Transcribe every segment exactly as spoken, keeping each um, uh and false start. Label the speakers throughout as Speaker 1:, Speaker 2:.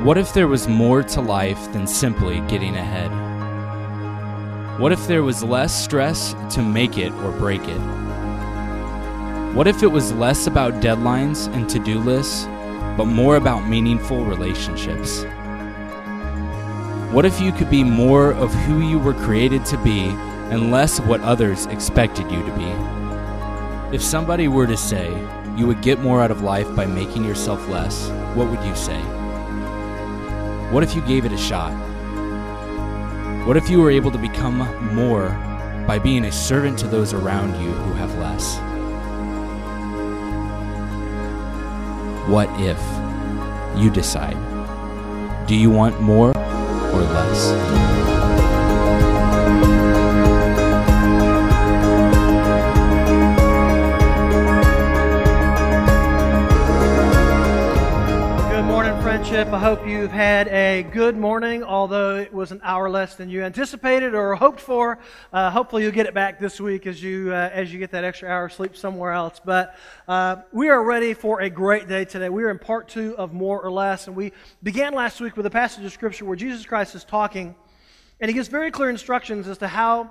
Speaker 1: What if there was more to life than simply getting ahead? What if there was less stress to make it or break it? What if it was less about deadlines and to-do lists, but more about meaningful relationships? What if you could be more of who you were created to be and less of what others expected you to be? If somebody were to say you would get more out of life by making yourself less, what would you say? What if you gave it a shot? What if you were able to become more by being a servant to those around you who have less? What if you decide? Do you want more or less?
Speaker 2: I hope you've had a good morning, although it was an hour less than you anticipated or hoped for. Uh, hopefully you'll get it back this week as you uh, as you get that extra hour of sleep somewhere else. But uh, we are ready for a great day today. We are in part two of More or Less, and we began last week with a passage of Scripture where Jesus Christ is talking, and He gives very clear instructions as to how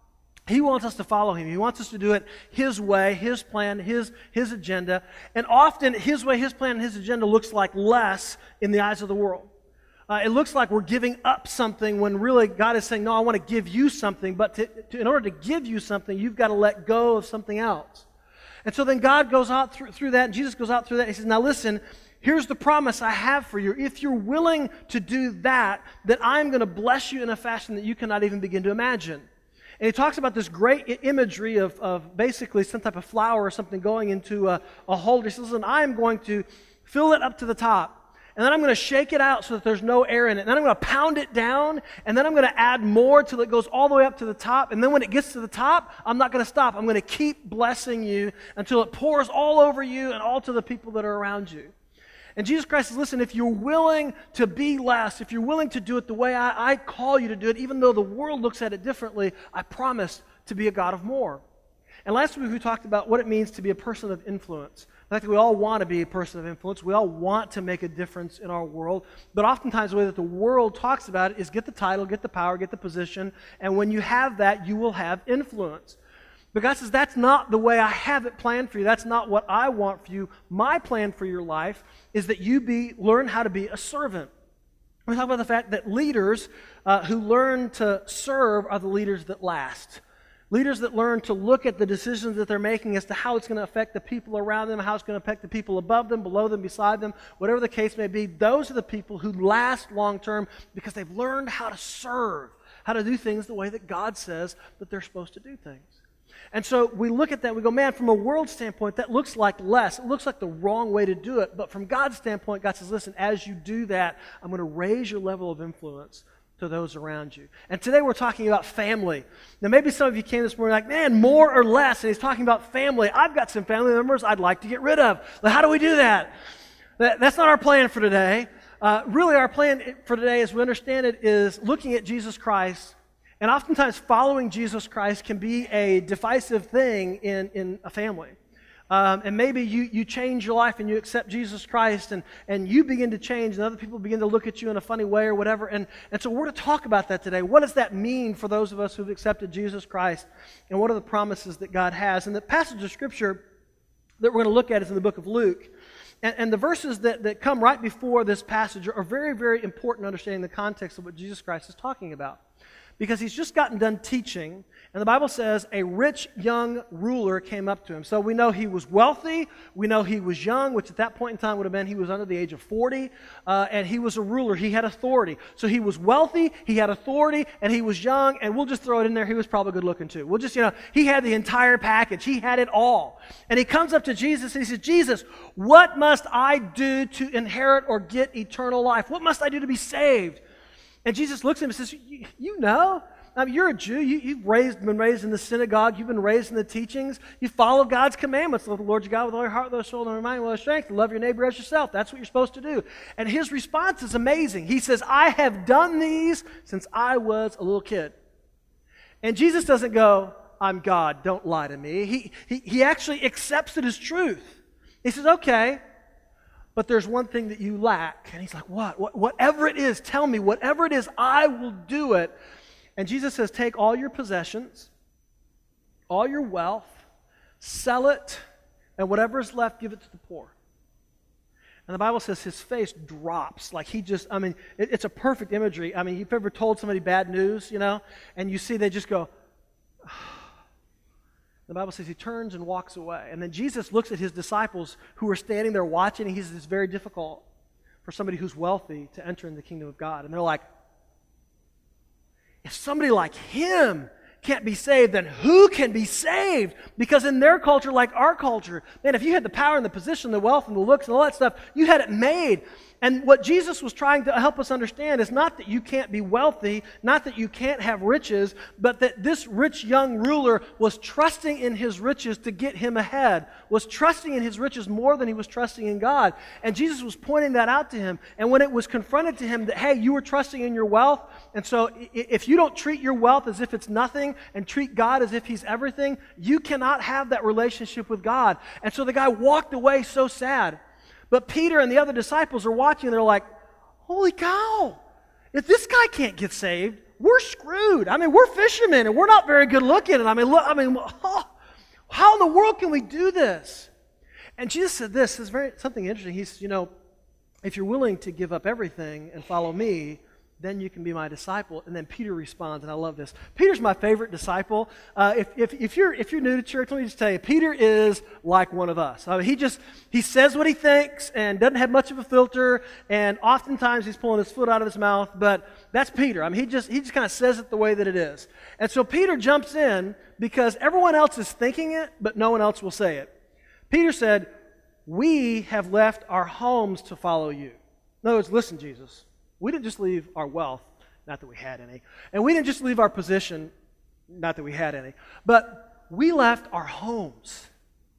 Speaker 2: He wants us to follow Him. He wants us to do it His way, His plan, His, His agenda. And often, His way, His plan, and His agenda looks like less in the eyes of the world. Uh, it looks like we're giving up something when really God is saying, no, I want to give you something. But to, to, in order to give you something, you've got to let go of something else. And so then God goes out through, through that, and Jesus goes out through that. And He says, now listen, here's the promise I have for you. If you're willing to do that, then I'm going to bless you in a fashion that you cannot even begin to imagine. And He talks about this great imagery of, of basically some type of flour or something going into a, a holder. He says, listen, I am going to fill it up to the top, and then I'm going to shake it out so that there's no air in it. And then I'm going to pound it down, and then I'm going to add more till it goes all the way up to the top. And then when it gets to the top, I'm not going to stop. I'm going to keep blessing you until it pours all over you and all to the people that are around you. And Jesus Christ says, listen, if you're willing to be less, if you're willing to do it the way I, I call you to do it, even though the world looks at it differently, I promise to be a God of more. And last week we talked about what it means to be a person of influence. I think we all want to be a person of influence. We all want to make a difference in our world. But oftentimes the way that the world talks about it is get the title, get the power, get the position, and when you have that, you will have influence. But God says, that's not the way I have it planned for you. That's not what I want for you. My plan for your life is that you be learn how to be a servant. We talk about the fact that leaders uh, who learn to serve are the leaders that last. Leaders that learn to look at the decisions that they're making as to how it's going to affect the people around them, how it's going to affect the people above them, below them, beside them, whatever the case may be. Those are the people who last long term because they've learned how to serve, how to do things the way that God says that they're supposed to do things. And so we look at that, we go, man, from a world standpoint, that looks like less. It looks like the wrong way to do it. But from God's standpoint, God says, listen, as you do that, I'm going to raise your level of influence to those around you. And today we're talking about family. Now maybe some of you came this morning like, man, more or less. And He's talking about family. I've got some family members I'd like to get rid of. Well, how do we do that? that that's not our plan for today. Uh, really, our plan for today, as we understand it, is looking at Jesus Christ. And oftentimes following Jesus Christ can be a divisive thing in, in a family. Um, and maybe you, you change your life and you accept Jesus Christ and, and you begin to change and other people begin to look at you in a funny way or whatever. And, and so we're going to talk about that today. What does that mean for those of us who've accepted Jesus Christ? And what are the promises that God has? And the passage of Scripture that we're going to look at is in the book of Luke. And, and the verses that, that come right before this passage are very, very important in understanding the context of what Jesus Christ is talking about. Because He's just gotten done teaching, and the Bible says a rich young ruler came up to Him. So we know he was wealthy, we know he was young, which at that point in time would have been he was under the age of forty, uh, and he was a ruler, he had authority. So he was wealthy, he had authority, and he was young, and we'll just throw it in there, he was probably good looking too. We'll just, you know, he had the entire package, he had it all. And he comes up to Jesus and he says, Jesus, what must I do to inherit or get eternal life? What must I do to be saved? And Jesus looks at him and says, you, you know, I mean, you're a Jew. You, you've raised, been raised in the synagogue. You've been raised in the teachings. You follow God's commandments. Love the Lord your God with all your heart, with all your soul, and all your mind, with all your strength. And love your neighbor as yourself. That's what you're supposed to do. And his response is amazing. He says, I have done these since I was a little kid. And Jesus doesn't go, I'm God, don't lie to me. He, he, he actually accepts it as truth. He says, okay, but there's one thing that you lack. And he's like, what? what? Whatever it is, tell me. Whatever it is, I will do it. And Jesus says, take all your possessions, all your wealth, sell it, and whatever is left, give it to the poor. And the Bible says his face drops. Like he just, I mean, it, it's a perfect imagery. I mean, you've ever told somebody bad news, you know, and you see they just go, the Bible says he turns and walks away. And then Jesus looks at his disciples who are standing there watching, and he says it's very difficult for somebody who's wealthy to enter in the kingdom of God. And they're like, if somebody like him can't be saved, then who can be saved? Because in their culture, like our culture, man, if you had the power and the position, the wealth and the looks and all that stuff, you had it made. And what Jesus was trying to help us understand is not that you can't be wealthy, not that you can't have riches, but that this rich young ruler was trusting in his riches to get him ahead, was trusting in his riches more than he was trusting in God. And Jesus was pointing that out to him. And when it was confronted to him that, hey, you were trusting in your wealth, and so if you don't treat your wealth as if it's nothing and treat God as if he's everything, you cannot have that relationship with God. And so the guy walked away so sad. But Peter and the other disciples are watching, and they're like, holy cow, if this guy can't get saved, we're screwed. I mean, we're fishermen, and we're not very good looking. And I mean, look, I mean, oh, how in the world can we do this? And Jesus said this, is very something interesting. He says, you know, if you're willing to give up everything and follow me, then you can be my disciple. And then Peter responds, and I love this. Peter's my favorite disciple. Uh, if, if, if, you're, if you're new to church, let me just tell you, Peter is like one of us. I mean, he just, he says what he thinks and doesn't have much of a filter, and oftentimes he's pulling his foot out of his mouth, but that's Peter. I mean, he just, he just kind of says it the way that it is. And so Peter jumps in because everyone else is thinking it, but no one else will say it. Peter said, we have left our homes to follow you. In other words, listen, Jesus, we didn't just leave our wealth, not that we had any, and we didn't just leave our position, not that we had any, but we left our homes.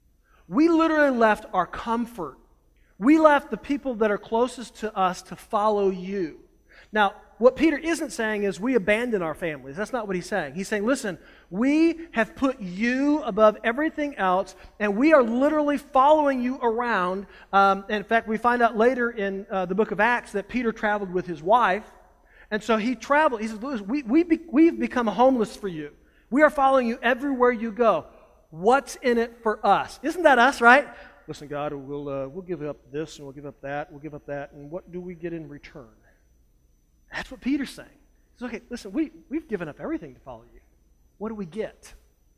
Speaker 2: We literally left our comfort. We left the people that are closest to us to follow you. Now, what Peter isn't saying is we abandon our families. That's not what he's saying. He's saying, listen, we have put you above everything else, and we are literally following you around. Um, and in fact, we find out later in uh, the book of Acts that Peter traveled with his wife. And so he traveled. He says, we, we be, we've become homeless for you. We are following you everywhere you go. What's in it for us? Isn't that us, right? Listen, God, we'll, uh, we'll give up this, and we'll give up that, we'll give up that, and what do we get in return? That's what Peter's saying. He says, okay, listen, we, we've given up everything to follow you. What do we get?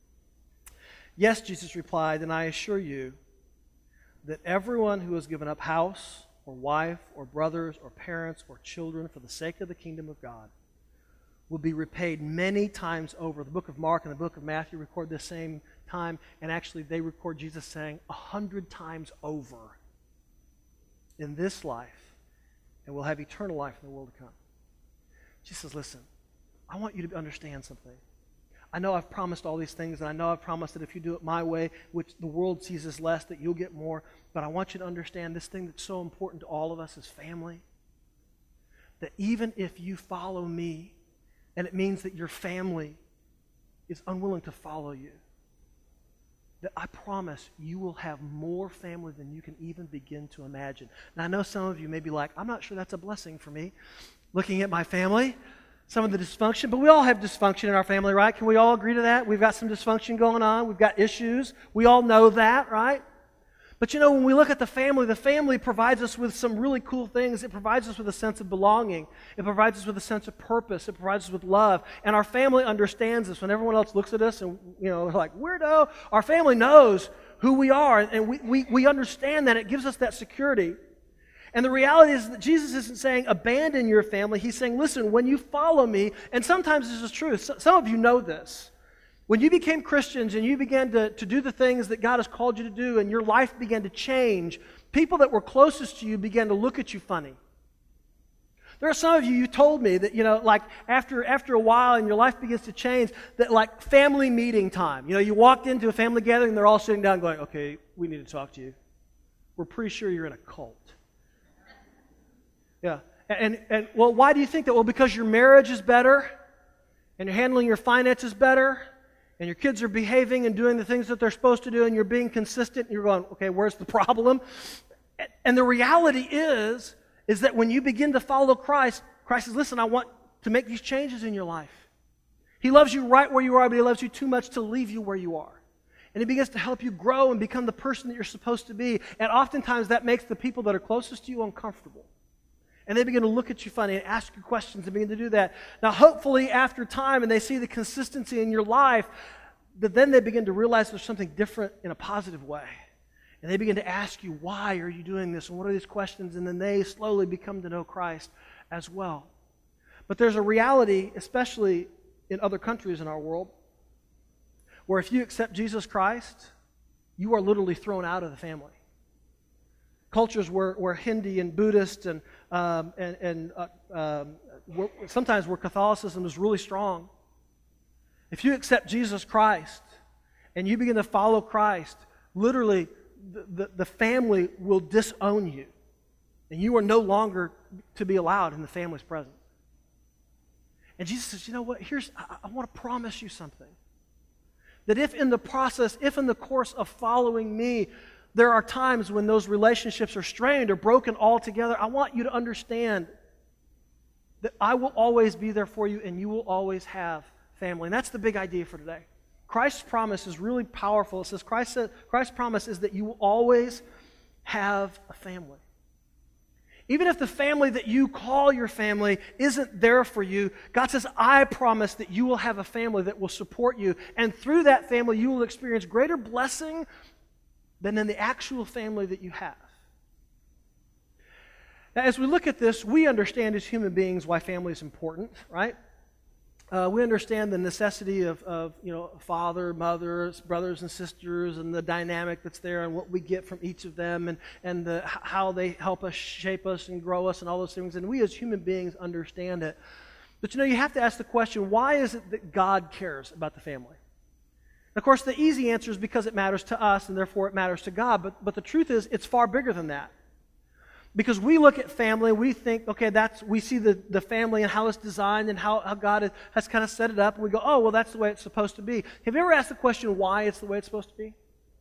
Speaker 2: Yes, Jesus replied, and I assure you that everyone who has given up house or wife or brothers or parents or children for the sake of the kingdom of God will be repaid many times over. The book of Mark and the book of Matthew record the same time, and actually they record Jesus saying a hundred times over in this life, and we'll have eternal life in the world to come. Jesus says, listen, I want you to understand something. I know I've promised all these things, and I know I've promised that if you do it my way, which the world sees as less, that you'll get more, but I want you to understand this thing that's so important to all of us as family, that even if you follow me, and it means that your family is unwilling to follow you, that I promise you will have more family than you can even begin to imagine. And I know some of you may be like, I'm not sure that's a blessing for me, looking at my family, some of the dysfunction, but we all have dysfunction in our family, right? Can we all agree to that? We've got some dysfunction going on. We've got issues. We all know that, right? But you know, when we look at the family, the family provides us with some really cool things. It provides us with a sense of belonging. It provides us with a sense of purpose. It provides us with love. And our family understands this. When everyone else looks at us and, you know, like, weirdo, our family knows who we are, and we, we, we understand that. It gives us that security. And the reality is that Jesus isn't saying abandon your family. He's saying, listen, when you follow me, and sometimes this is true. Some of you know this. When you became Christians and you began to, to do the things that God has called you to do and your life began to change, people that were closest to you began to look at you funny. There are some of you, you told me that, you know, like after, after a while and your life begins to change, that like family meeting time, you know, you walked into a family gathering and they're all sitting down going, okay, we need to talk to you. We're pretty sure you're in a cult. Yeah. And, and well, why do you think that? Well, because your marriage is better and you're handling your finances better and your kids are behaving and doing the things that they're supposed to do and you're being consistent and you're going, okay, where's the problem? And the reality is, is that when you begin to follow Christ, Christ says, listen, I want to make these changes in your life. He loves you right where you are, but He loves you too much to leave you where you are. And He begins to help you grow and become the person that you're supposed to be. And oftentimes that makes the people that are closest to you uncomfortable. And they begin to look at you funny and ask you questions and begin to do that. Now, hopefully, after time, and they see the consistency in your life, that then they begin to realize there's something different in a positive way. And they begin to ask you, why are you doing this? And what are these questions? And then they slowly become to know Christ as well. But there's a reality, especially in other countries in our world, where if you accept Jesus Christ, you are literally thrown out of the family. Cultures where, where Hindi and Buddhist and, um, and, and uh, um, where, sometimes where Catholicism is really strong, if you accept Jesus Christ and you begin to follow Christ, literally the, the, the family will disown you. And you are no longer to be allowed in the family's presence. And Jesus says, you know what, here's, I, I want to promise you something. That if in the process, if in the course of following me, there are times when those relationships are strained or broken altogether, I want you to understand that I will always be there for you and you will always have family. And that's the big idea for today. Christ's promise is really powerful. It says Christ said, Christ's promise is that you will always have a family. Even if the family that you call your family isn't there for you, God says, I promise that you will have a family that will support you. And through that family, you will experience greater blessing than in the actual family that you have. Now, as we look at this, we understand as human beings why family is important, right? Uh, we understand the necessity of, of, you know, father, mother, brothers and sisters, and the dynamic that's there, and what we get from each of them, and, and the, how they help us, shape us, and grow us, and all those things. And we as human beings understand it. But you know, you have to ask the question, why is it that God cares about the family? Of course, the easy answer is because it matters to us, and therefore it matters to God. But, but the truth is, it's far bigger than that. Because we look at family, we think, okay, that's we see the, the family and how it's designed and how, how God has, has kind of set it up, and we go, oh, well, that's the way it's supposed to be. Have you ever asked the question why it's the way it's supposed to be?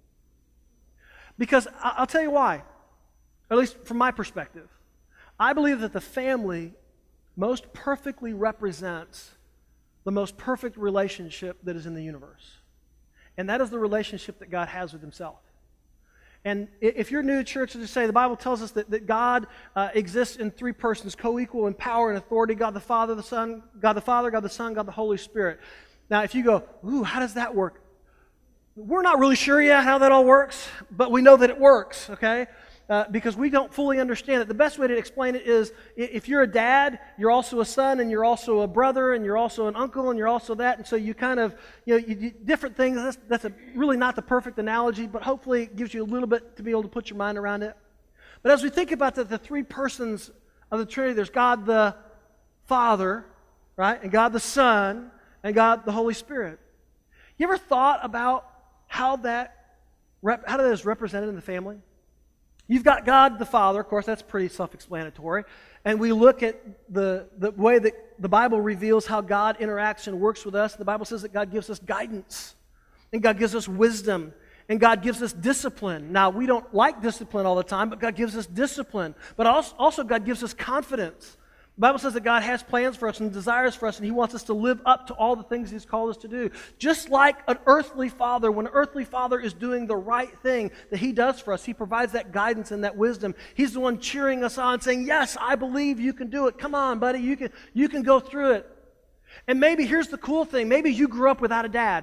Speaker 2: Because I'll tell you why, or at least from my perspective. I believe that the family most perfectly represents the most perfect relationship that is in the universe. And that is the relationship that God has with Himself. And if you're new to church, as I say, the Bible tells us that, that God uh, exists in three persons, co-equal in power and authority, God the Father, the Son, God the Father, God the Son, God the Holy Spirit. Now, if you go, ooh, how does that work? We're not really sure yet how that all works, but we know that it works, okay? Uh, because we don't fully understand it. The best way to explain it is, if you're a dad, you're also a son, and you're also a brother, and you're also an uncle, and you're also that, and so you kind of, you know, you do different things. That's, that's a, really not the perfect analogy, but hopefully it gives you a little bit to be able to put your mind around it. But as we think about the, the three persons of the Trinity, there's God the Father, right, and God the Son, and God the Holy Spirit. You ever thought about how that, how that is represented in the family? You've got God the Father, of course, that's pretty self-explanatory. And we look at the, the way that the Bible reveals how God interacts and works with us. The Bible says that God gives us guidance, and God gives us wisdom, and God gives us discipline. Now, we don't like discipline all the time, but God gives us discipline. But also, also God gives us confidence. The Bible says that God has plans for us and desires for us, and He wants us to live up to all the things He's called us to do. Just like an earthly father, when an earthly father is doing the right thing that He does for us, He provides that guidance and that wisdom. He's the one cheering us on, saying, yes, I believe you can do it. Come on, buddy, you can, you can go through it. And maybe here's the cool thing. Maybe you grew up without a dad.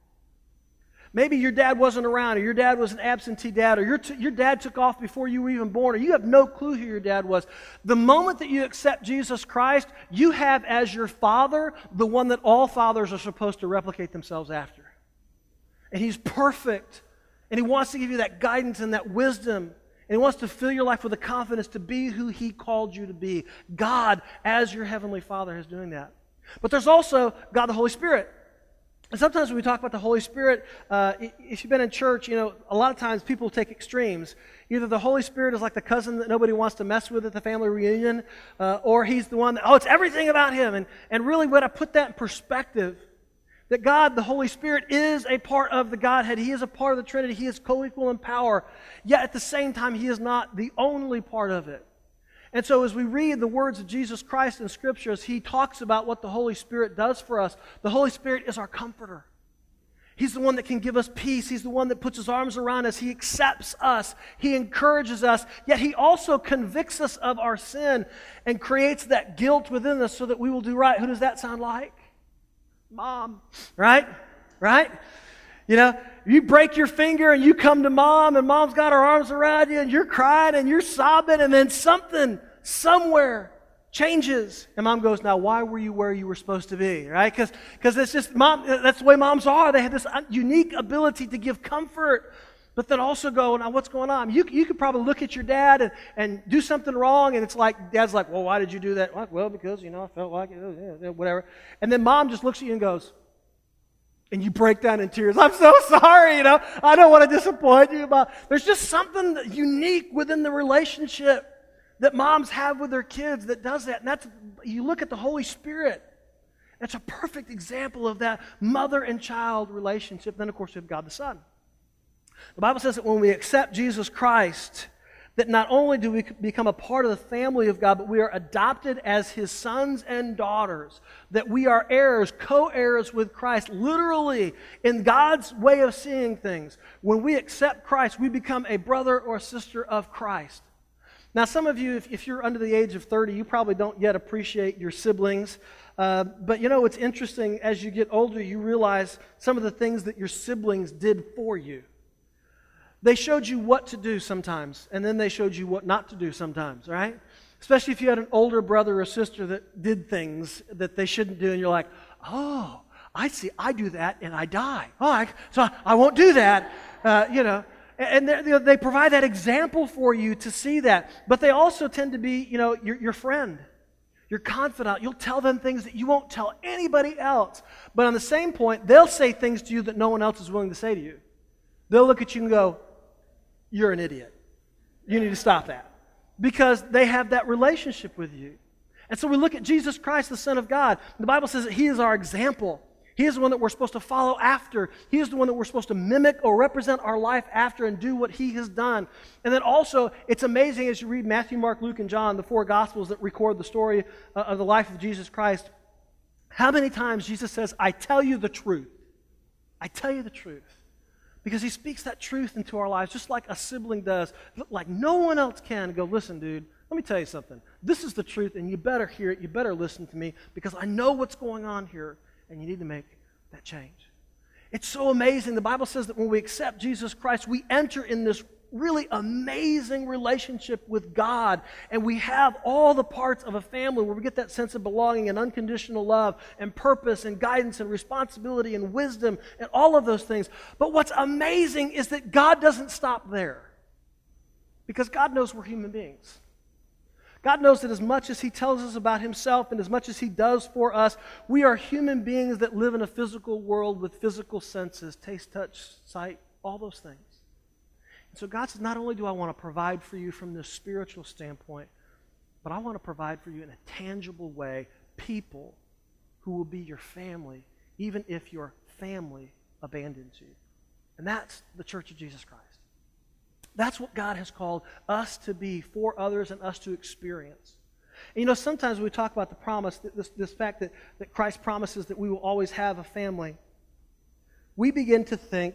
Speaker 2: Maybe your dad wasn't around, or your dad was an absentee dad, or your, t- your dad took off before you were even born, or you have no clue who your dad was. The moment that you accept Jesus Christ, you have as your father the one that all fathers are supposed to replicate themselves after. And He's perfect, and He wants to give you that guidance and that wisdom, and He wants to fill your life with the confidence to be who He called you to be. God, as your heavenly Father, is doing that. But there's also God the Holy Spirit. And sometimes when we talk about the Holy Spirit, uh, if you've been in church, you know, a lot of times people take extremes. Either the Holy Spirit is like the cousin that nobody wants to mess with at the family reunion, uh, or He's the one that, oh, it's everything about Him. And, and really, when I put that in perspective, that God, the Holy Spirit, is a part of the Godhead. He is a part of the Trinity. He is co-equal in power. Yet at the same time, He is not the only part of it. And so as we read the words of Jesus Christ in Scriptures, He talks about what the Holy Spirit does for us. The Holy Spirit is our comforter. He's the one that can give us peace. He's the one that puts His arms around us. He accepts us. He encourages us. Yet He also convicts us of our sin and creates that guilt within us so that we will do right. Who does that sound like? Mom. Right? Right? You know, you break your finger and you come to Mom and Mom's got her arms around you and you're crying and you're sobbing and then something, somewhere changes. And Mom goes, now why were you where you were supposed to be? Right? Because because it's just, Mom, that's the way moms are. They have this unique ability to give comfort, but then also go, now what's going on? You, you could probably look at your dad and, and do something wrong and it's like, Dad's like, well, why did you do that? Well, because, you know, I felt like it, yeah, whatever. And then Mom just looks at you and goes, and you break down in tears. I'm so sorry, you know. I don't want to disappoint you. But there's just something unique within the relationship that moms have with their kids that does that. And that's, you look at the Holy Spirit. That's a perfect example of that mother and child relationship. Then, of course, we have God the Son. The Bible says that when we accept Jesus Christ, that not only do we become a part of the family of God, but we are adopted as His sons and daughters, that we are heirs, co-heirs with Christ, literally in God's way of seeing things. When we accept Christ, we become a brother or sister of Christ. Now, some of you, if, if you're under the age of thirty, you probably don't yet appreciate your siblings. Uh, but you know, it's interesting, as you get older, you realize some of the things that your siblings did for you. They showed you what to do sometimes, and then they showed you what not to do sometimes, right? Especially if you had an older brother or sister that did things that they shouldn't do, and you're like, oh, I see, I do that, and I die. Oh, I, so I won't do that, uh, you know. And they provide that example for you to see that. But they also tend to be, you know, your, your friend, your confidant. You'll tell them things that you won't tell anybody else. But on the same point, they'll say things to you that no one else is willing to say to you. They'll look at you and go, you're an idiot. You need to stop that. Because they have that relationship with you. And so we look at Jesus Christ, the Son of God. The Bible says that He is our example. He is the one that we're supposed to follow after. He is the one that we're supposed to mimic or represent our life after and do what He has done. And then also, it's amazing as you read Matthew, Mark, Luke, and John, the four Gospels that record the story of the life of Jesus Christ, how many times Jesus says, I tell you the truth. I tell you the truth. Because He speaks that truth into our lives, just like a sibling does, like no one else can. Go, listen, dude, let me tell you something. This is the truth, and you better hear it. You better listen to me, because I know what's going on here, and you need to make that change. It's so amazing. The Bible says that when we accept Jesus Christ, we enter in this really amazing relationship with God, and we have all the parts of a family where we get that sense of belonging and unconditional love and purpose and guidance and responsibility and wisdom and all of those things. But what's amazing is that God doesn't stop there, because God knows we're human beings. God knows that as much as He tells us about Himself and as much as He does for us, we are human beings that live in a physical world with physical senses, taste, touch, sight, all those things. And so God says, not only do I want to provide for you from this spiritual standpoint, but I want to provide for you in a tangible way people who will be your family, even if your family abandons you. And that's the Church of Jesus Christ. That's what God has called us to be for others and us to experience. And you know, sometimes we talk about the promise, this, this fact that, that Christ promises that we will always have a family, we begin to think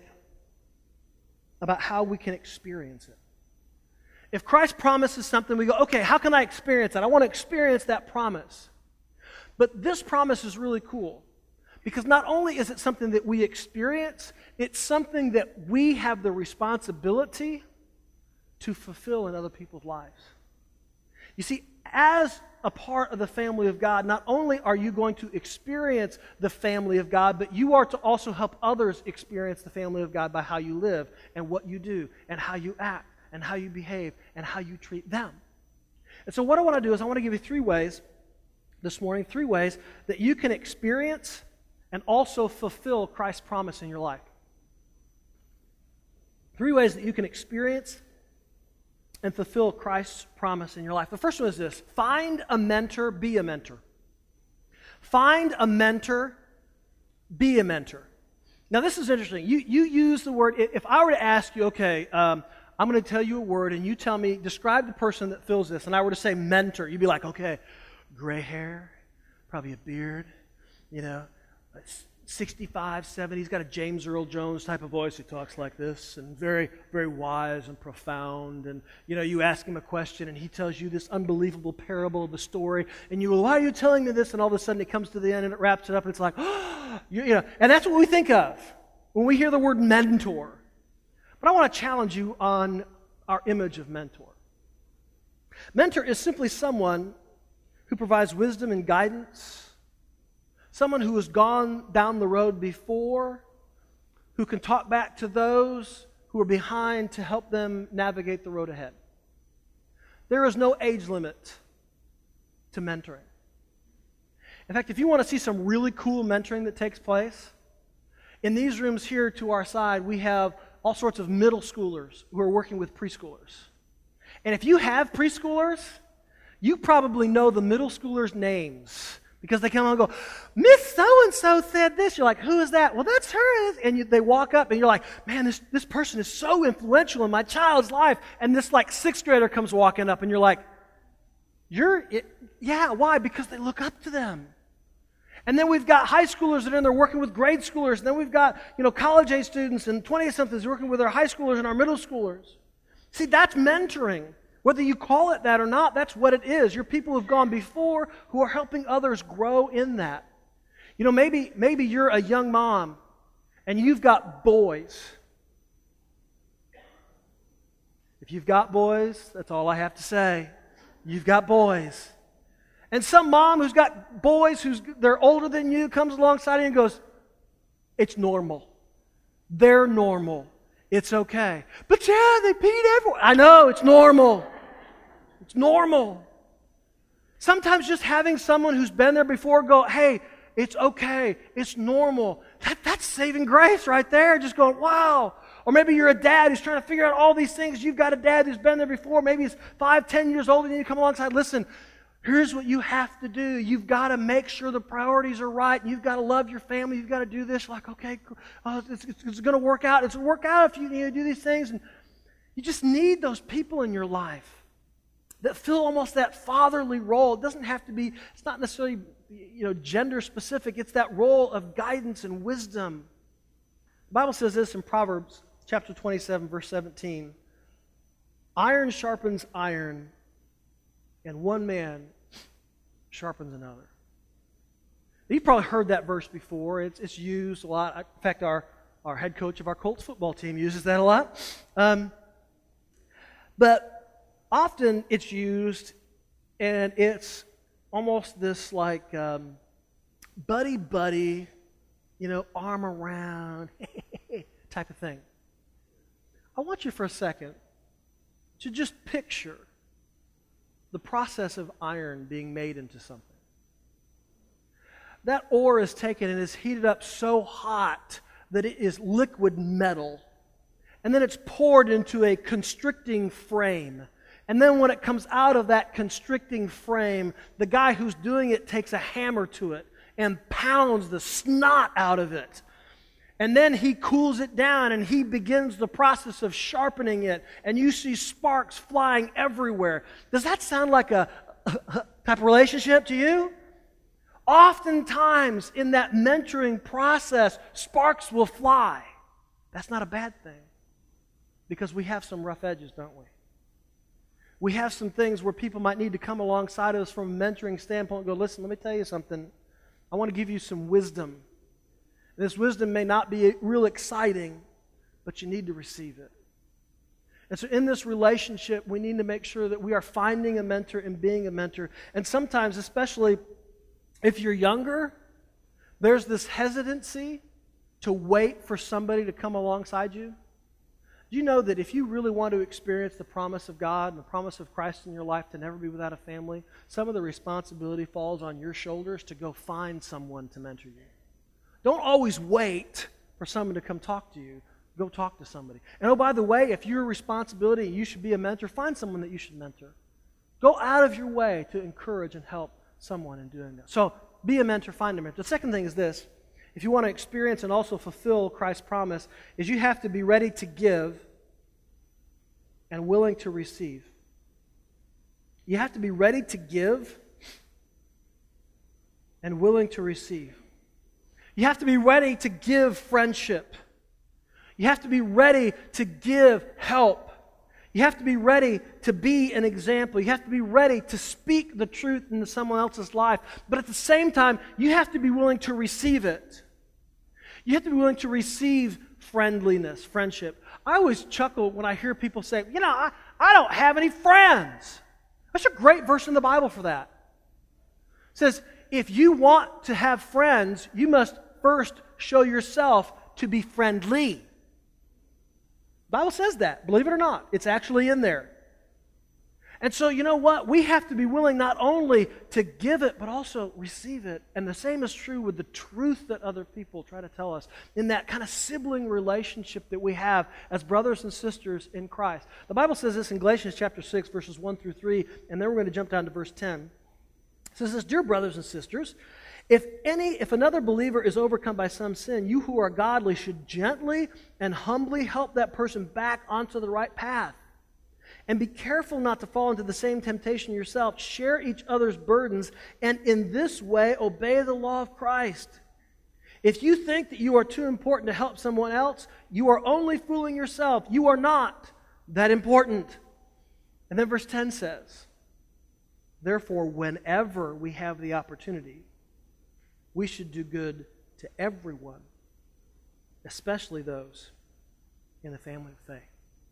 Speaker 2: about how we can experience it. If Christ promises something, we go, okay, how can I experience that? I want to experience that promise. But this promise is really cool, because not only is it something that we experience, it's something that we have the responsibility to fulfill in other people's lives. You see, as a part of the family of God, not only are you going to experience the family of God, but you are to also help others experience the family of God by how you live and what you do and how you act and how you behave and how you treat them. And so what I want to do is I want to give you three ways this morning, three ways that you can experience and also fulfill Christ's promise in your life. Three ways that you can experience and fulfill Christ's promise in your life. The first one is this: find a mentor, be a mentor. Find a mentor, Be a mentor. Now, this is interesting. You, you use the word, if I were to ask you, okay, um, I'm going to tell you a word, and you tell me, describe the person that fills this, and I were to say mentor, you'd be like, okay, gray hair, probably a beard, you know, sixty-five, seventy, he's got a James Earl Jones type of voice. He talks like this, and very, very wise and profound. And, you know, you ask him a question, and he tells you this unbelievable parable of the story, and you go, why are you telling me this? And all of a sudden it comes to the end, and it wraps it up, and it's like, oh, you, you know, and that's what we think of when we hear the word mentor. But I want to challenge you on our image of mentor. Mentor is simply someone who provides wisdom and guidance, someone who has gone down the road before, who can talk back to those who are behind to help them navigate the road ahead. There is no age limit to mentoring. In fact, if you want to see some really cool mentoring that takes place, in these rooms here to our side, we have all sorts of middle schoolers who are working with preschoolers. And if you have preschoolers, you probably know the middle schoolers' names, because they come on and go, Miss So-and-so said this. You're like, who is that? Well, that's her. And you, they walk up and you're like, man, this, this person is so influential in my child's life. And this like sixth grader comes walking up and you're like, you're, it, yeah, why? Because they look up to them. And then we've got high schoolers that are in there working with grade schoolers. And then we've got, you know, college-age students and twenty-somethings working with our high schoolers and our middle schoolers. See, that's mentoring. Whether you call it that or not, that's what it is. You're people who've gone before who are helping others grow in that. You know, maybe, maybe you're a young mom and you've got boys. If you've got boys, that's all I have to say. You've got boys. And some mom who's got boys who's they're older than you comes alongside you and goes, it's normal. They're normal. It's okay. But yeah, they peed everywhere. I know, it's normal. It's normal. Sometimes just having someone who's been there before go, hey, it's okay. It's normal. That, that's saving grace right there. Just going, wow. Or maybe you're a dad who's trying to figure out all these things. You've got a dad who's been there before. Maybe he's five, ten years older than you. Come alongside. Listen, here's what you have to do. You've got to make sure the priorities are right. You've got to love your family. You've got to do this. You're like, okay, cool. Oh, it's, it's, it's going to work out. It's going to work out if you, you know, do these things. And you just need those people in your life that fill almost that fatherly role. It doesn't have to be, it's not necessarily, you know, gender specific. It's that role of guidance and wisdom. The Bible says this in Proverbs chapter twenty-seven, verse seventeen. Iron sharpens iron, and one man sharpens another. You've probably heard that verse before. It's, it's used a lot. In fact, our, our head coach of our Colts football team uses that a lot. Um, but often it's used, and it's almost this like um, buddy-buddy, you know, arm around type of thing. I want you for a second to just picture the process of iron being made into something. That ore is taken and is heated up so hot that it is liquid metal. And then it's poured into a constricting frame. And then when it comes out of that constricting frame, the guy who's doing it takes a hammer to it and pounds the snot out of it. And then he cools it down and he begins the process of sharpening it. And you see sparks flying everywhere. Does that sound like a, a type of relationship to you? Oftentimes in that mentoring process, sparks will fly. That's not a bad thing, because we have some rough edges, don't we? We have some things where people might need to come alongside us from a mentoring standpoint and go, listen, let me tell you something. I want to give you some wisdom. And this wisdom may not be real exciting, but you need to receive it. And so in this relationship, we need to make sure that we are finding a mentor and being a mentor. And sometimes, especially if you're younger, there's this hesitancy to wait for somebody to come alongside you. Do you know that if you really want to experience the promise of God and the promise of Christ in your life to never be without a family, some of the responsibility falls on your shoulders to go find someone to mentor you. Don't always wait for someone to come talk to you. Go talk to somebody. And oh, by the way, if you're a responsibility, you should be a mentor, find someone that you should mentor. Go out of your way to encourage and help someone in doing that. So be a mentor, find a mentor. The second thing is this, if you want to experience and also fulfill Christ's promise, is you have to be ready to give and willing to receive. You have to be ready to give and willing to receive. You have to be ready to give friendship. You have to be ready to give help. You have to be ready to be an example. You have to be ready to speak the truth into someone else's life. But at the same time, you have to be willing to receive it. You have to be willing to receive friendliness, friendship. I always chuckle when I hear people say, you know, I, I don't have any friends. That's a great verse in the Bible for that. It says, if you want to have friends, you must first show yourself to be friendly. The Bible says that, believe it or not. It's actually in there. And so, you know what? We have to be willing not only to give it, but also receive it. And the same is true with the truth that other people try to tell us in that kind of sibling relationship that we have as brothers and sisters in Christ. The Bible says this in Galatians chapter six, verses one through three, and then we're going to jump down to verse ten. It says this, dear brothers and sisters, If any, if another believer is overcome by some sin, you who are godly should gently and humbly help that person back onto the right path. And be careful not to fall into the same temptation yourself. Share each other's burdens, and in this way obey the law of Christ. If you think that you are too important to help someone else, you are only fooling yourself. You are not that important. And then verse ten says, therefore, whenever we have the opportunity, we should do good to everyone, especially those in the family of faith.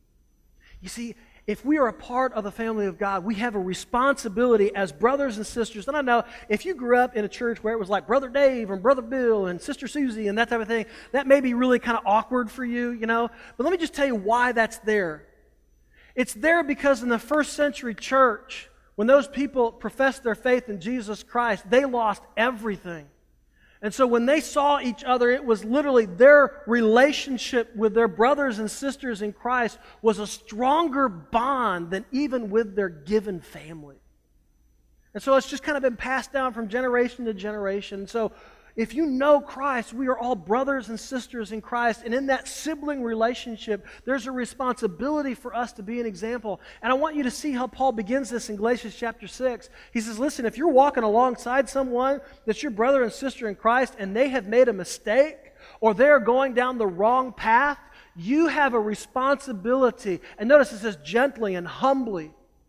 Speaker 2: You see, if we are a part of the family of God, we have a responsibility as brothers and sisters. And I know if you grew up in a church where it was like Brother Dave and Brother Bill and Sister Susie and that type of thing, that may be really kind of awkward for you, you know. But let me just tell you why that's there. It's there because in the first century church, when those people professed their faith in Jesus Christ, they lost everything. And so when they saw each other, it was literally their relationship with their brothers and sisters in Christ was a stronger bond than even with their given family. And so it's just kind of been passed down from generation to generation. So if you know Christ, we are all brothers and sisters in Christ. And in that sibling relationship, there's a responsibility for us to be an example. And I want you to see how Paul begins this in Galatians chapter six. He says, listen, if you're walking alongside someone that's your brother and sister in Christ and they have made a mistake or they're going down the wrong path, you have a responsibility. And notice it says gently and humbly.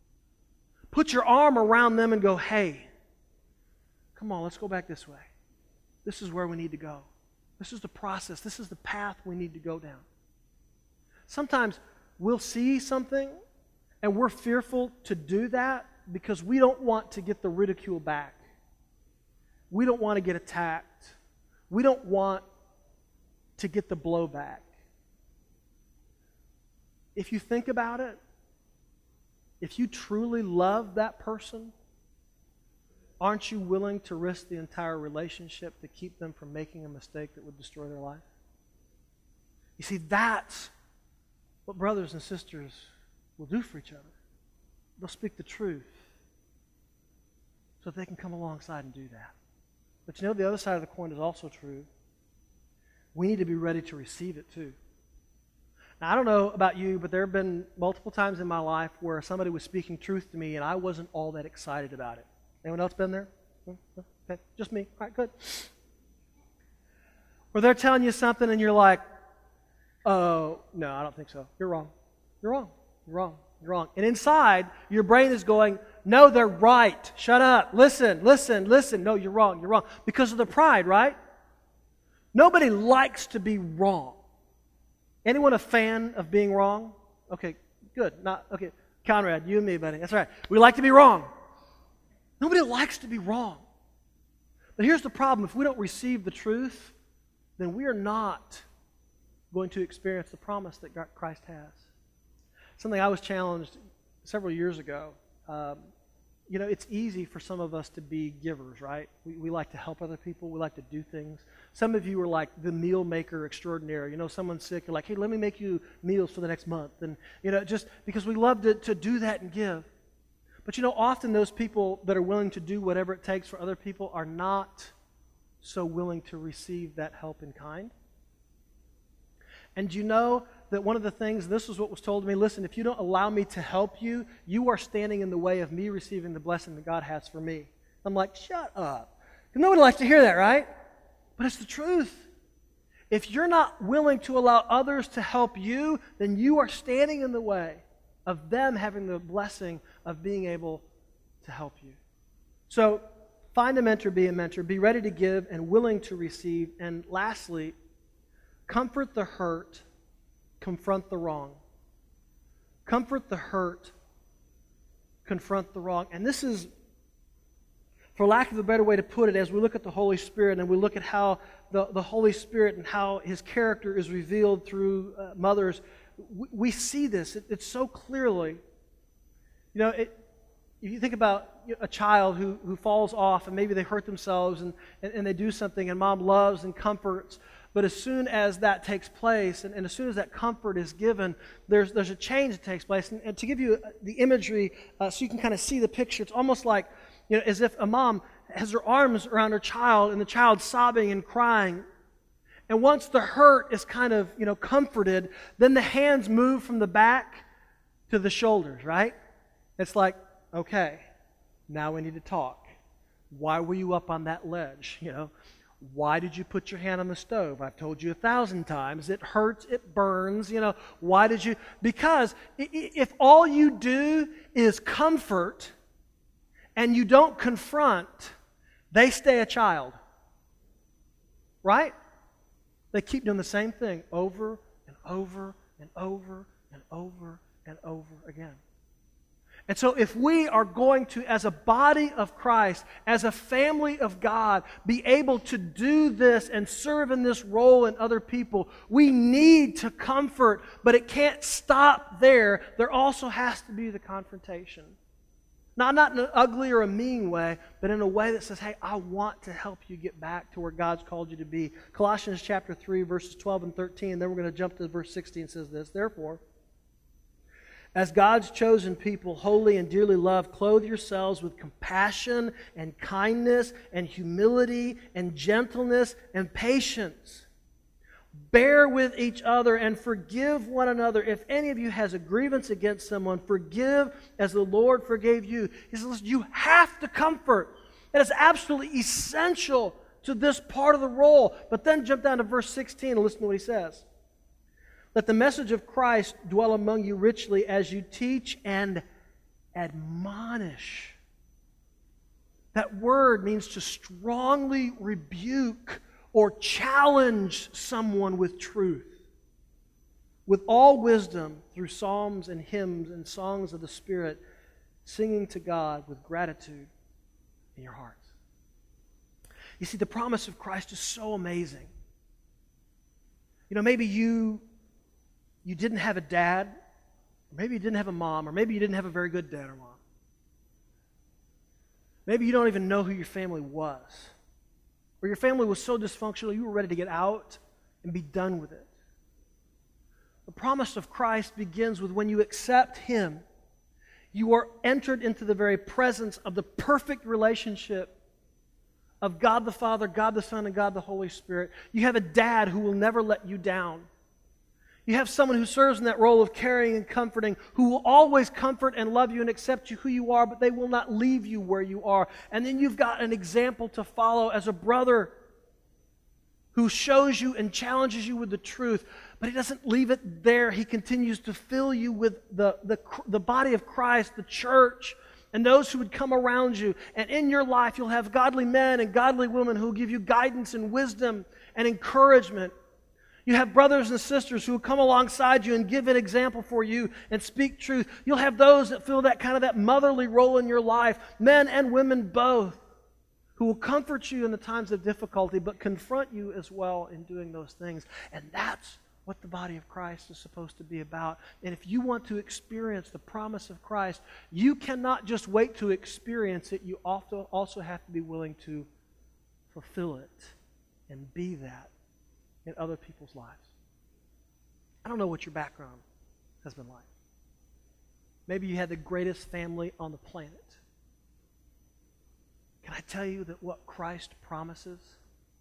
Speaker 2: Put your arm around them and go, hey, come on, let's go back this way. This is where we need to go. This is the process. This is the path we need to go down. Sometimes we'll see something and we're fearful to do that because we don't want to get the ridicule back. We don't want to get attacked. We don't want to get the blowback. If you think about it, if you truly love that person, aren't you willing to risk the entire relationship to keep them from making a mistake that would destroy their life? You see, that's what brothers and sisters will do for each other. They'll speak the truth so that they can come alongside and do that. But you know, the other side of the coin is also true. We need to be ready to receive it too. Now, I don't know about you, but there have been multiple times in my life where somebody was speaking truth to me and I wasn't all that excited about it. Anyone else been there? Okay, just me. All right, good. Or they're telling you something and you're like, oh, no, I don't think so. You're wrong. You're wrong. You're wrong. You're wrong. And inside, your brain is going, no, they're right. Shut up. Listen, listen, listen. No, you're wrong. You're wrong. Because of the pride, right? Nobody likes to be wrong. Anyone a fan of being wrong? Okay, good. Not okay. Conrad, you and me, buddy. That's right. We like to be wrong. Nobody likes to be wrong. But here's the problem. If we don't receive the truth, then we are not going to experience the promise that God, Christ has. Something I was challenged several years ago. Um, you know, it's easy for some of us to be givers, right? We, we like to help other people. We like to do things. Some of you are like the meal maker extraordinaire. You know, someone's sick. You're like, hey, let me make you meals for the next month. And, you know, just because we love to, to do that and give. But you know, often those people that are willing to do whatever it takes for other people are not so willing to receive that help in kind? And you know that one of the things, this is what was told to me, listen, if you don't allow me to help you, you are standing in the way of me receiving the blessing that God has for me. I'm like, shut up. Nobody likes to hear that, right? But it's the truth. If you're not willing to allow others to help you, then you are standing in the way of them having the blessing of being able to help you. So, find a mentor, be a mentor. Be ready to give and willing to receive. And lastly, comfort the hurt, confront the wrong. Comfort the hurt, confront the wrong. And this is, for lack of a better way to put it, as we look at the Holy Spirit and we look at how the, the Holy Spirit and how His character is revealed through uh, mothers, we, we see this. It, it's so clearly. You know, it, if you think about a child who, who falls off and maybe they hurt themselves and, and, and they do something and mom loves and comforts, but as soon as that takes place and, and as soon as that comfort is given, there's, there's a change that takes place. And, and to give you the imagery uh, so you can kind of see the picture, it's almost like, you know, as if a mom has her arms around her child and the child's sobbing and crying. And once the hurt is kind of, you know, comforted, then the hands move from the back to the shoulders, right? It's like, okay, now we need to talk. Why were you up on that ledge? You know, why did you put your hand on the stove? I've told you a thousand times. It hurts, it burns. You know, why did you? Because if all you do is comfort and you don't confront, they stay a child. Right? They keep doing the same thing over and over and over and over and over again. And so if we are going to, as a body of Christ, as a family of God, be able to do this and serve in this role in other people, we need to comfort, but it can't stop there. There also has to be the confrontation. Now, not in an ugly or a mean way, but in a way that says, hey, I want to help you get back to where God's called you to be. Colossians chapter three, verses twelve and thirteen, then we're going to jump to verse sixteen, says this, therefore, as God's chosen people, holy and dearly loved, clothe yourselves with compassion and kindness and humility and gentleness and patience. Bear with each other and forgive one another. If any of you has a grievance against someone, forgive as the Lord forgave you. He says, listen, you have to comfort. That is absolutely essential to this part of the role. But then jump down to verse sixteen and listen to what he says. Let the message of Christ dwell among you richly as you teach and admonish. That word means to strongly rebuke or challenge someone with truth. With all wisdom through psalms and hymns and songs of the Spirit, singing to God with gratitude in your hearts. You see, the promise of Christ is so amazing. You know, maybe you... You didn't have a dad, or maybe you didn't have a mom, or maybe you didn't have a very good dad or mom. Maybe you don't even know who your family was. Or your family was so dysfunctional you were ready to get out and be done with it. The promise of Christ begins with when you accept Him, you are entered into the very presence of the perfect relationship of God the Father, God the Son, and God the Holy Spirit. You have a dad who will never let you down. You have someone who serves in that role of caring and comforting, who will always comfort and love you and accept you who you are, but they will not leave you where you are. And then you've got an example to follow as a brother who shows you and challenges you with the truth, but he doesn't leave it there. He continues to fill you with the, the, the body of Christ, the church, and those who would come around you. And in your life, you'll have godly men and godly women who will give you guidance and wisdom and encouragement. You have brothers and sisters who will come alongside you and give an example for you and speak truth. You'll have those that fill that kind of that motherly role in your life, men and women both, who will comfort you in the times of difficulty, but confront you as well in doing those things. And that's what the body of Christ is supposed to be about. And if you want to experience the promise of Christ, you cannot just wait to experience it. You also have to be willing to fulfill it and be that in other people's lives. I don't know what your background has been like. Maybe you had the greatest family on the planet. Can I tell you that what Christ promises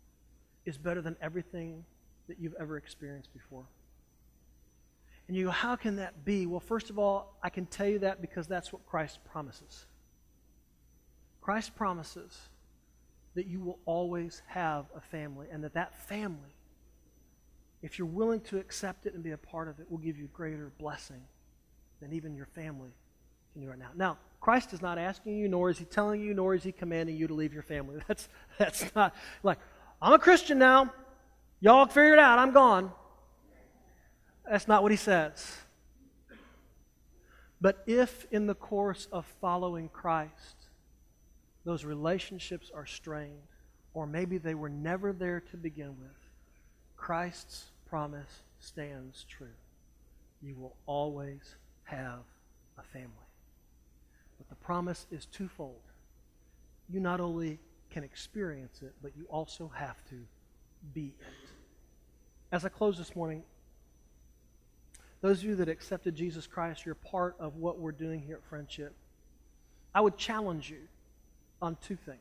Speaker 2: is better than everything that you've ever experienced before. And you go, how can that be? Well, first of all, I can tell you that because that's what Christ promises. Christ promises that you will always have a family, and that that family, if you're willing to accept it and be a part of it, will give you greater blessing than even your family can do right now. Now, Christ is not asking you, nor is He telling you, nor is He commanding you to leave your family. That's, that's not like, I'm a Christian now. Y'all figure it out. I'm gone. That's not what He says. But if in the course of following Christ, those relationships are strained, or maybe they were never there to begin with, Christ's promise stands true. You will always have a family. But the promise is twofold. You not only can experience it, but you also have to be it. As I close this morning, those of you that accepted Jesus Christ, you're part of what we're doing here at Friendship. I would challenge you on two things.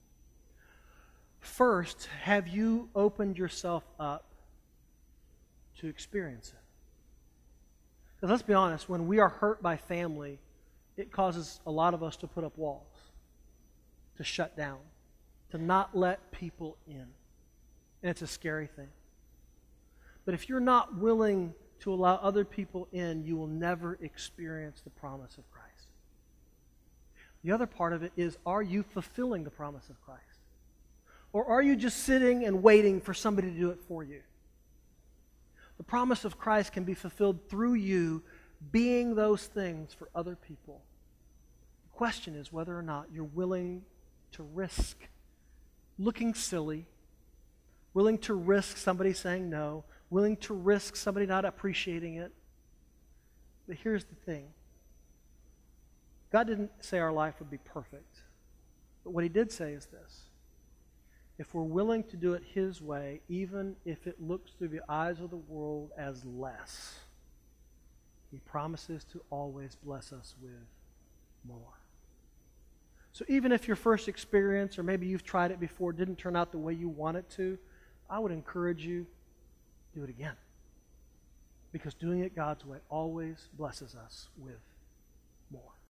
Speaker 2: First, have you opened yourself up to experience it? Because let's be honest, when we are hurt by family, it causes a lot of us to put up walls, to shut down, to not let people in. And it's a scary thing. But if you're not willing to allow other people in, you will never experience the promise of Christ. The other part of it is, are you fulfilling the promise of Christ? Or are you just sitting and waiting for somebody to do it for you? The promise of Christ can be fulfilled through you being those things for other people. The question is whether or not you're willing to risk looking silly, willing to risk somebody saying no, willing to risk somebody not appreciating it. But here's the thing. God didn't say our life would be perfect. But what He did say is this. If we're willing to do it His way, even if it looks through the eyes of the world as less, He promises to always bless us with more. So even if your first experience, or maybe you've tried it before, didn't turn out the way you want it to, I would encourage you, do it again. Because doing it God's way always blesses us with more.